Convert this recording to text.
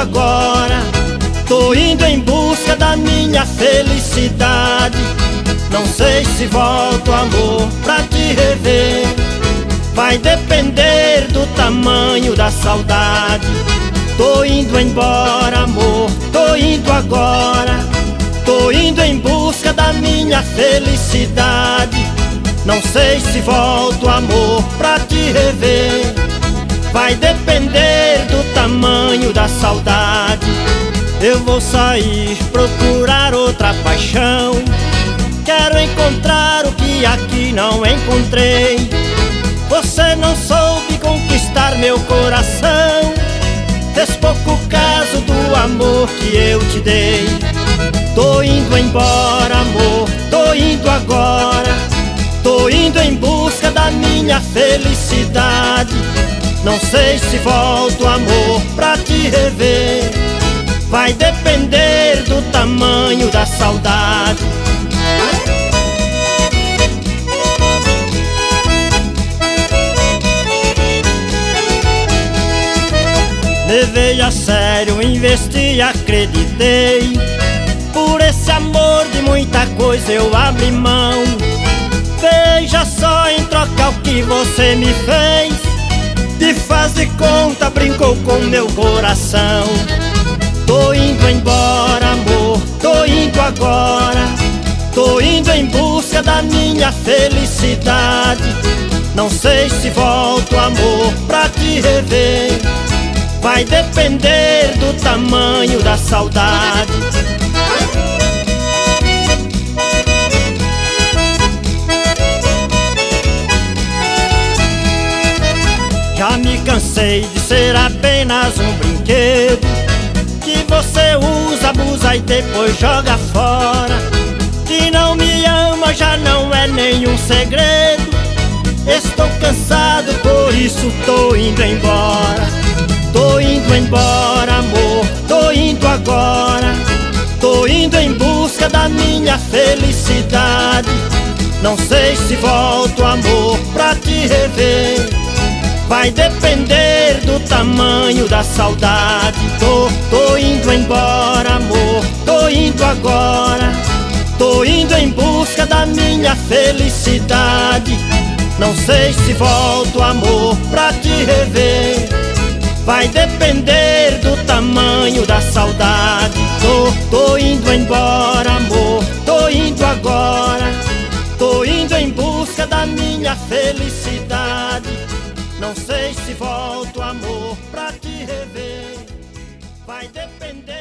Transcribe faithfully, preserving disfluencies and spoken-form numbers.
agora. Tô indo em busca da minha felicidade. Não sei se volto, amor, pra te rever. Vai depender do tamanho da saudade. Tô indo embora, amor, tô indo agora. Tô indo em busca da minha felicidade. Não sei se volto, amor, pra te rever. Vai depender do tamanho da saudade. Eu vou sair, procurar outra paixão. Quero encontrar o que aqui não encontrei. Você não soube conquistar meu coração. Fez pouco caso do amor que eu te dei. Tô indo embora, amor, tô indo agora. Tô indo em busca da minha felicidade. Não sei se volto, amor, pra te rever. Vai depender do tamanho da saudade. Levei a sério, investi, acreditei. Por esse amor de muita coisa eu abri mão. Veja só em troca o que você me fez. De faz de conta brincou com meu coração. Tô indo embora, amor, tô indo agora. Tô indo em busca da minha felicidade. Não sei se volto, amor, pra te rever. Vai depender do tamanho da saudade. Já me cansei de ser apenas um brinquedo que você usa, abusa e depois joga fora. Que não me ama já não é nenhum segredo. Estou cansado, por isso tô indo embora. Tô indo embora, amor, tô indo agora. Tô indo em busca da minha felicidade. Não sei se volto, amor, pra te rever. Vai depender do tamanho da saudade. Tô, tô indo embora, amor, tô indo agora. Tô indo em busca da minha felicidade. Não sei se volto, amor, pra te rever. Vai depender do tamanho da saudade. Tô, tô indo embora, amor, tô indo agora. Tô indo em busca da minha felicidade. Não sei se volto, amor, pra te rever. Vai depender